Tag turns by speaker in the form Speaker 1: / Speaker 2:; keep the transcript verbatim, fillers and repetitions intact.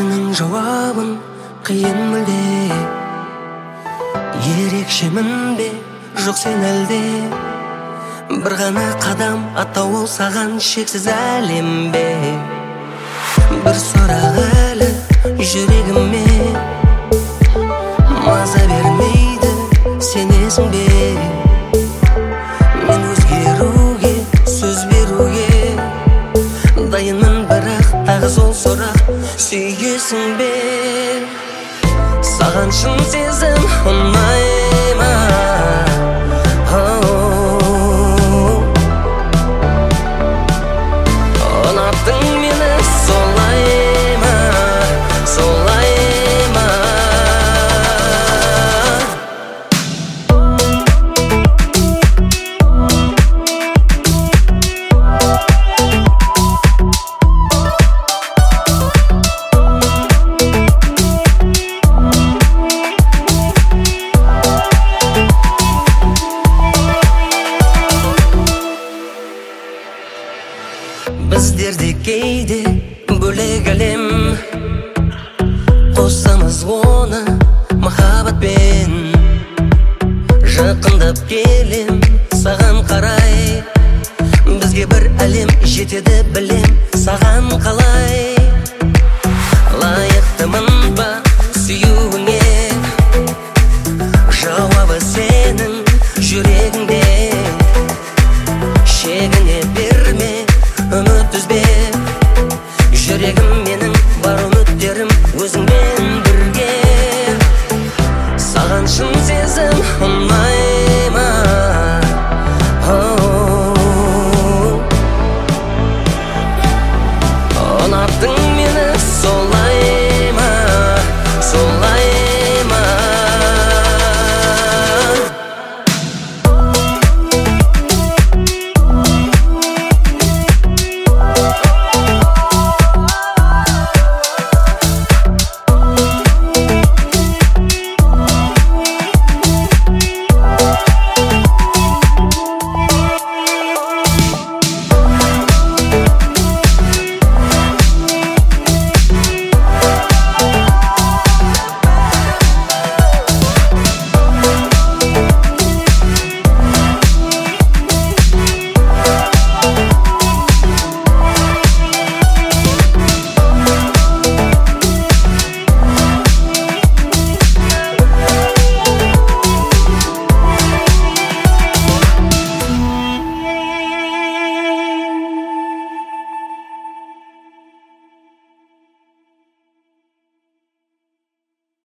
Speaker 1: сенің жауабың қиын мүлде. Ерекшемін бе жоқ сен әлде, бір ғана қадам аттау ол саған шексіз әлем бе. Бір сұрақ әлі жүрегіме маза бермейді, сенесің бе? Мен өзгеруге, сөз беруге дайынмын, бірақ тағы сол сұрақ: сүйесің бе? Саған шын сезім ұнай ма? Ұнаттың мені солай ма, солай ма? Біздерде кейде бөлек әлем, қосамыз оны махаббатпен. Жақындап келем саған қарай, бізге бір әлем жетеді білем, саған қалай.